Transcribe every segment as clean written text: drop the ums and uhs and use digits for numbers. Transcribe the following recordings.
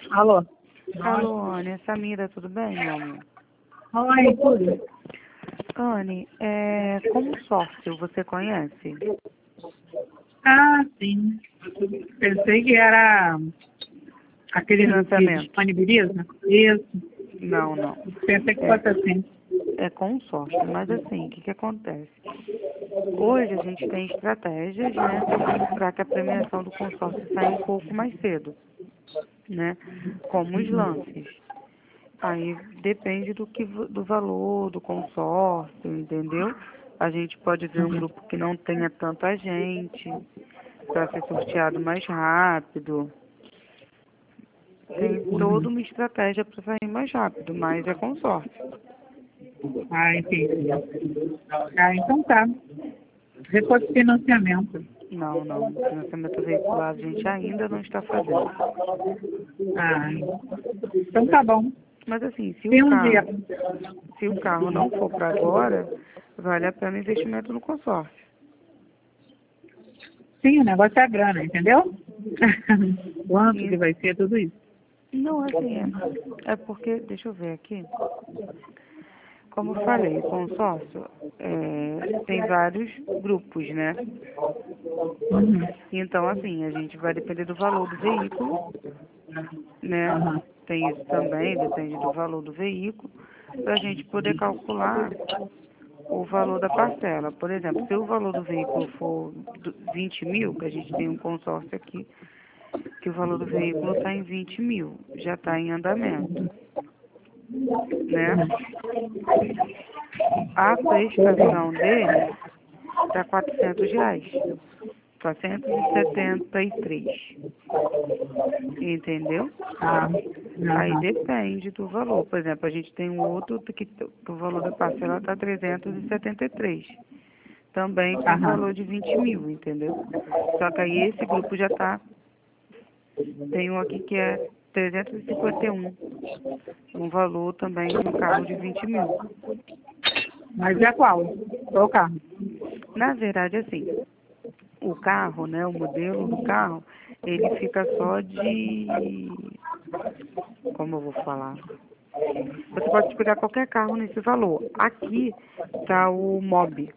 Alô? Alô, Anne, é Samira, tudo bem, meu amor? Oi, tudo? Anne, como sócio, você conhece? Ah, sim. Pensei que era aquele que Financiamento. disponibiliza. Isso. Não, não. Pensei que É, fosse assim. é consórcio, mas assim, o que que acontece? Hoje a gente tem estratégias, né, para que a premiação do consórcio saia um pouco mais cedo, né, como os lances. Aí depende do valor do consórcio, entendeu? A gente pode ver um grupo que não tenha tanta gente, para ser sorteado mais rápido. Tem toda uma estratégia para sair mais rápido, mas é consórcio. Ah, entendi. Ah, então tá. Se fosse financiamento. Não, não. Financiamento veicular a gente ainda não está fazendo. Ah, então tá bom. Mas assim, Tem um dia. se o carro não for para agora, vale a pena investimento no consórcio. Sim, o negócio é a grana, entendeu? Quanto E que vai ser tudo isso? não, assim, é porque, deixa eu ver aqui. Como eu falei, o consórcio tem vários grupos, né? Uhum. Então, assim, a gente vai depender do valor do veículo, né? Aham. Tem isso também, depende do valor do veículo, para a gente poder calcular o valor da parcela. Por exemplo, se o valor do veículo for 20 mil, que a gente tem um consórcio aqui, que o valor do veículo está em 20 mil, já está em andamento, né? A prestação dele está R$ 400, 473, entendeu? Ah, Aí aham. depende do valor. Por exemplo, a gente tem um outro que o valor da parcela está 373. Também com Aham. valor de 20 mil, entendeu? Só que aí esse grupo já está. Tem um aqui que é 351. Um valor também de um carro de 20 mil. Mas é qual? Qual o carro? Na verdade, assim, o carro, né, o modelo do carro, ele fica só de. Como eu vou falar? Você pode pegar qualquer carro nesse valor. Aqui está o Mobi,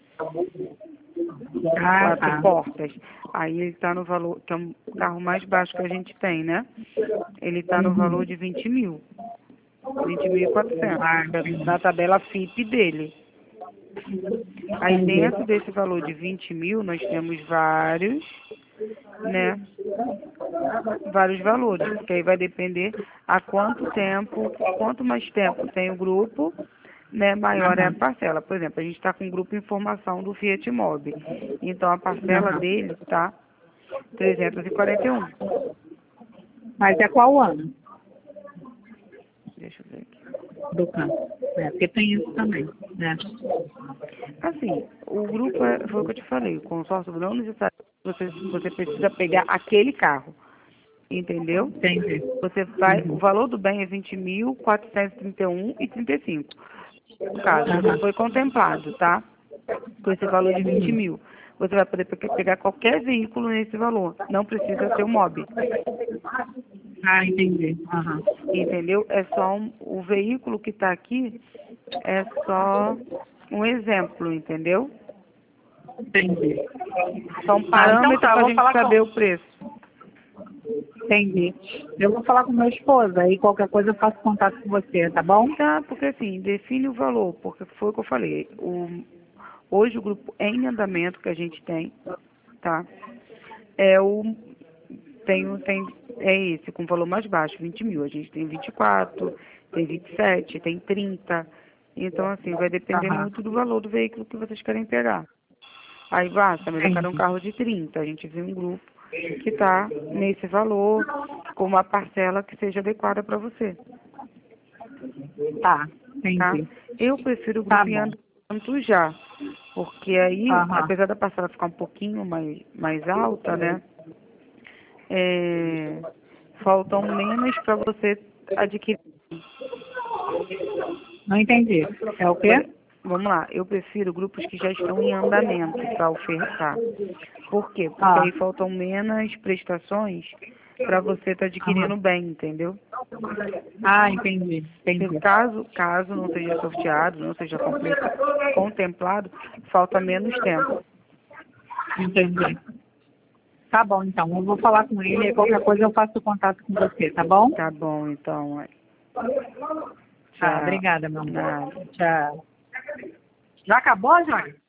Ah, 4 tá. portas. Aí ele está no valor, que é um carro mais baixo que a gente tem, né? Ele está no valor de 20 mil. 20.400, Ah, que é entendi. na tabela FIP dele. Aí Entendi. dentro desse valor de 20 mil, nós temos vários, né? Vários valores, porque aí vai depender a quanto tempo, quanto mais tempo tem o grupo, né, maior é a Aham. parcela. Por exemplo, a gente está com o grupo informação do Fiat Mobi. Então a parcela Aham. dele está 341. Mas é qual o ano Deixa eu ver aqui. do carro? É, porque tem isso também, né? Assim, o grupo foi o que eu te falei, o consórcio não necessariamente você precisa pegar aquele carro, entendeu? Entendi. Você vai, o Uhum. valor do bem é 20.431,35. No caso, você Aham. foi contemplado, tá? Com esse valor de 20 Uhum. mil. Você vai poder pegar qualquer veículo nesse valor. Não precisa ser o MOB, Ah, entendi. Aham. entendeu? É só o veículo que está aqui é só um exemplo, entendeu? Entendi. Só um Ah, então parâmetro tá, eu para a vou gente falar saber com. o preço. Entendi. Eu vou falar com meu esposo, aí qualquer coisa eu faço contato com você, tá bom? Tá, porque assim, define o valor, porque foi o que eu falei. Hoje o grupo em andamento que a gente tem, tá? É o é esse, com valor mais baixo, 20 mil. A gente tem 24, tem 27, tem 30. Então, assim, vai depender Aham. muito do valor do veículo que vocês querem pegar. Aí basta, mas eu quero um Entendi. carro de 30. A gente vê um grupo que está nesse valor, com uma parcela que seja adequada para você, Tá, tá? entendi. Eu prefiro o Tá grupo em bom. andamento já, porque aí, Aham. apesar da parcela ficar um pouquinho mais alta, né? É, faltam menos para você adquirir. Não entendi. É o quê? Por- Vamos lá, eu prefiro grupos que já estão em andamento para ofertar. Por quê? Porque Ah, aí faltam menos prestações para você estar adquirindo aham. bem, entendeu? Ah, entendi. Se caso não seja sorteado, não seja contemplado, falta menos tempo. Entendi. Tá bom, então. Eu vou falar com ele e qualquer coisa eu faço contato com você, tá bom? Tá bom, então. Tá, Tchau. obrigada, meu amor. Nada. Tchau. Já acabou, Jorge?